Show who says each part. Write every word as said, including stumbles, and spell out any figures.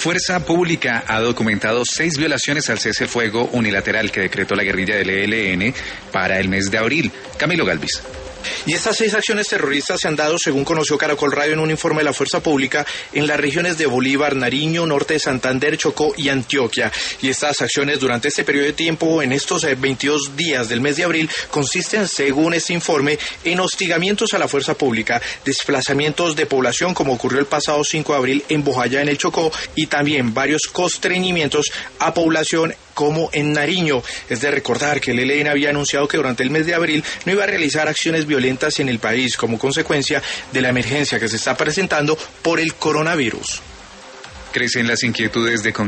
Speaker 1: Fuerza Pública ha documentado seis violaciones al cese al fuego unilateral que decretó la guerrilla del E L N para el mes de abril. Camilo Galvis.
Speaker 2: Y estas seis acciones terroristas se han dado, según conoció Caracol Radio en un informe de la Fuerza Pública, en las regiones de Bolívar, Nariño, Norte de Santander, Chocó y Antioquia. Y estas acciones durante este periodo de tiempo, en estos veintidós días del mes de abril, consisten, según este informe, en hostigamientos a la Fuerza Pública, desplazamientos de población, como ocurrió el pasado cinco de abril en Bojayá, en el Chocó, y también varios constreñimientos a población como en Nariño. Es de recordar que el E L N había anunciado que durante el mes de abril no iba a realizar acciones violentas en el país como consecuencia de la emergencia que se está presentando por el coronavirus.
Speaker 1: Crecen las inquietudes de